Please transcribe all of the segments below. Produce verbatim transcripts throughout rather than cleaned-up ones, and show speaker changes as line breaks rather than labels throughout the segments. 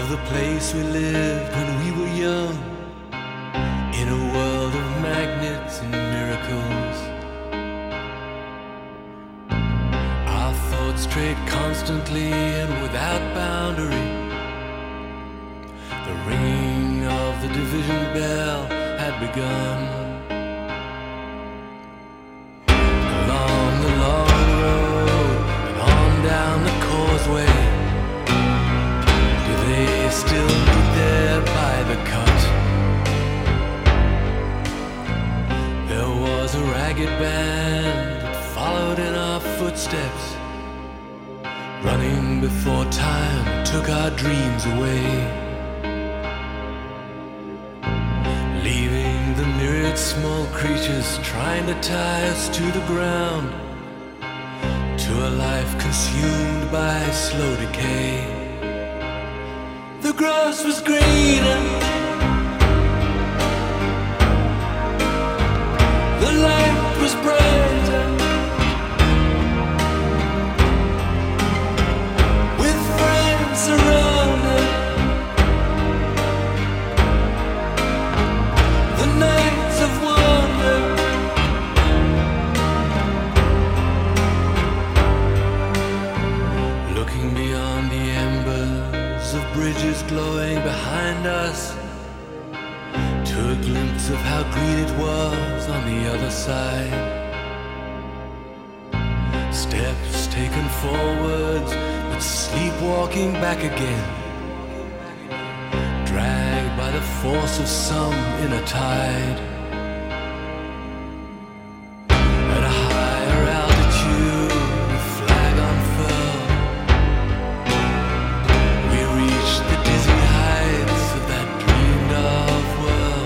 the place we lived when we were young, in a world of magnets and miracles. Our thoughts strayed constantly and without boundary. The ringing of the division bell had begun. Along the long road and on down the causeway, do they still meet there by the cut? There was a ragged band that followed in our footsteps, running before time took our dreams away, leaving the myriad small creatures trying to tie us to the ground, to a life consumed by slow decay. The grass was greener, the light was brighter, with friends around us. The nights of wonder, looking beyond the embers of bridges glowing behind us, to a glimpse of how green it was on the other side. Steps taken forwards, but sleepwalking back again, dragged by the force of some inner tide. At a higher altitude, the flag unfurled, we reached the dizzy heights of that dreamed of world.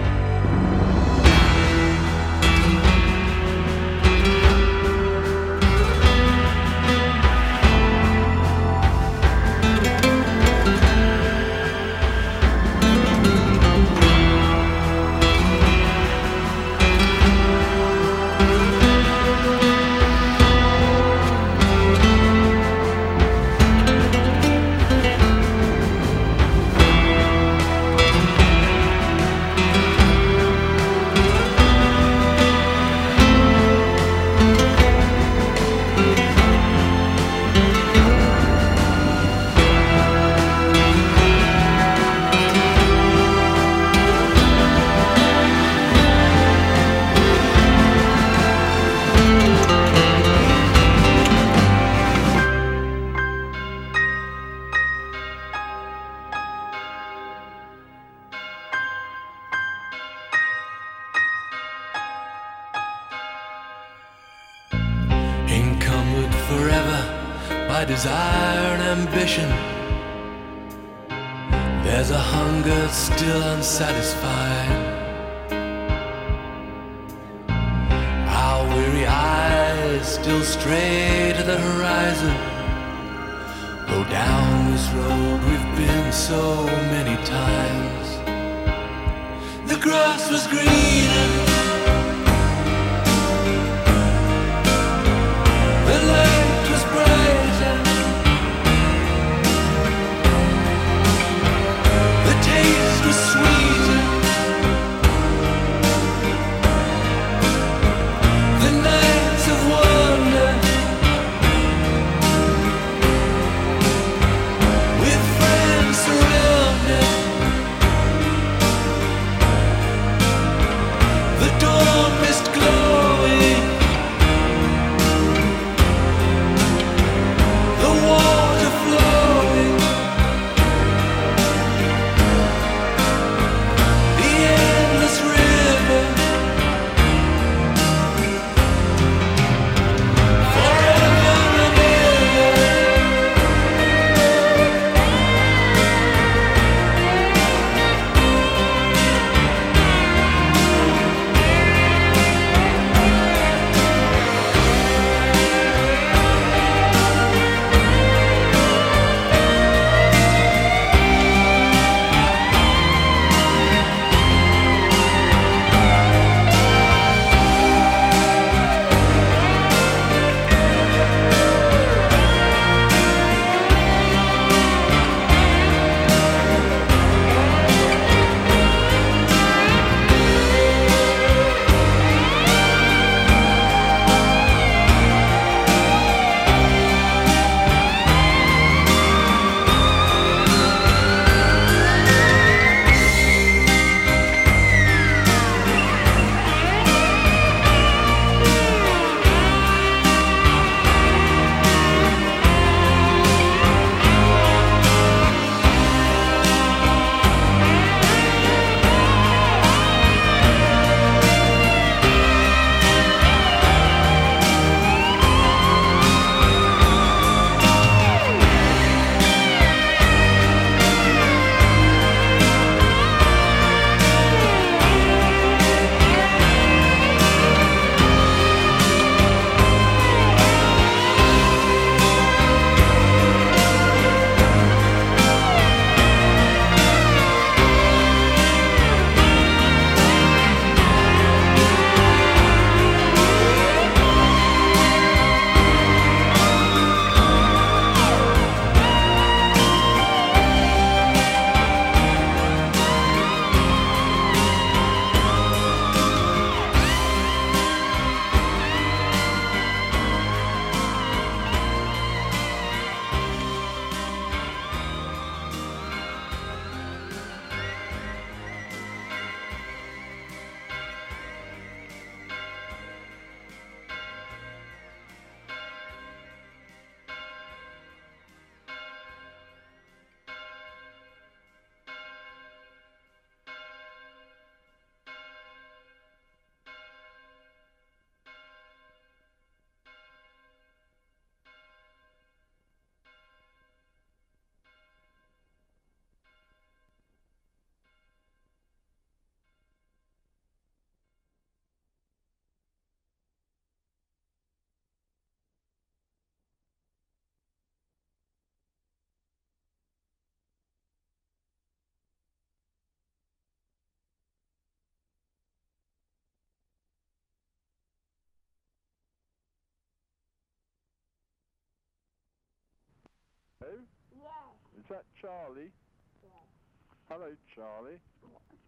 Encumbered forever by desire and ambition, there's a hunger still unsatisfied. Our weary eyes still stray to the horizon, though down this road we've been so many times. The grass was greener, the light was brighter, the taste was sweeter, the nights of wonder, with friends surrounded, the door
that Charlie?
Yes.
Hello, Charlie.